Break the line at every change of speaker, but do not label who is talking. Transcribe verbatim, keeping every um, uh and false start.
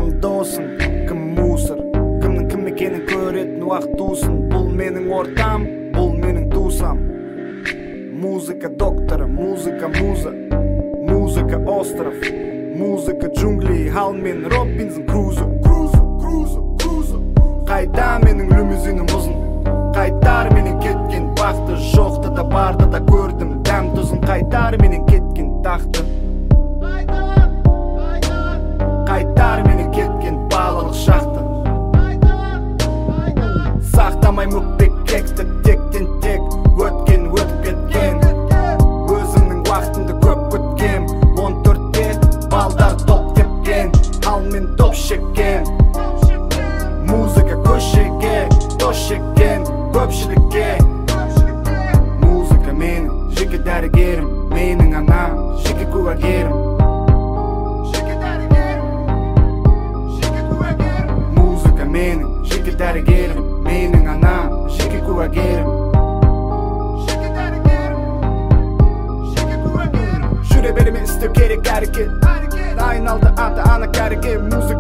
Кім досың, кім мусор, кімнің кім екенін көретін уақыт тусын. Бұл менің ортам, бұл менің тусам. Музыка докторы, музыка муза, музыка остров, музыка джунгли, хал мен Робинзон Крузо. Крузо, Крузо, Крузо. Қайда менің лимузинім ұзын, қайтар менің кеткен бақты, жоқты да барды да көрдім дәм тұзын. Қайтар менің кеткен тақты, қайтар менің кеткен балалық шақты. Сақтамай мүкпек кексті, тектен тек өткен өтіп кеткен. Өзімнің уақытымды көп күткен, он төртте балдар топ тепкен, ал мен топ шеккен. Музыка көшеге дос шеккен көпшілікке. Музыка менің жеке дәрігерім, менің анам жеке куәгерім. Музыка менің жеке дәрігерім, менің анам жеке куәгерім. Жүре береме істеу керек әрекет, айналды ата ана кәріге. Музыка